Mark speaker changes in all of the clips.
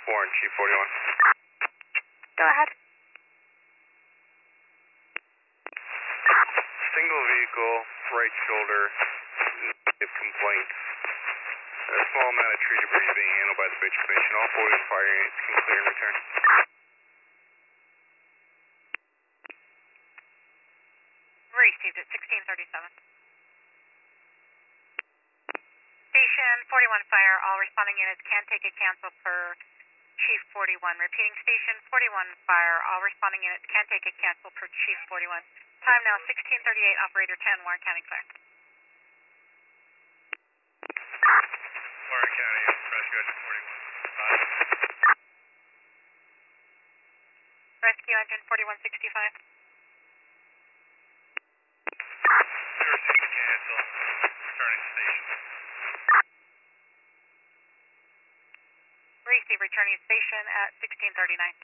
Speaker 1: Warren, Chief 41.
Speaker 2: Go ahead.
Speaker 1: Single vehicle, right shoulder, negative complaint. A small amount of tree debris being handled by the bitch commission. All 40 fire units can clear and return.
Speaker 2: Received at 1637. Station 41 fire, all responding units can take a cancel per Chief 41. Repeating, Station 41 fire, all responding units can take a cancel per Chief 41. Time now 1638, Operator 10, Warren County clear.
Speaker 1: Warren County, rescue engine 41.
Speaker 2: Rescue engine 4165.
Speaker 1: Received a cancel. Returning to station.
Speaker 2: Receive returning station at 1639.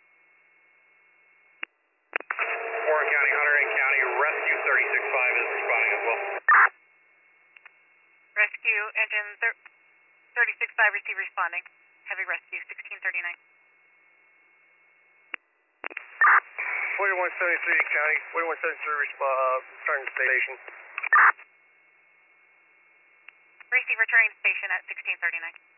Speaker 1: Warren County, Hunter N. County, rescue 365 is responding as well.
Speaker 2: Rescue engine 365, receive responding. Heavy rescue 1639.
Speaker 1: 4173 County, 4173 returning to station.
Speaker 2: Receive returning station at 1639.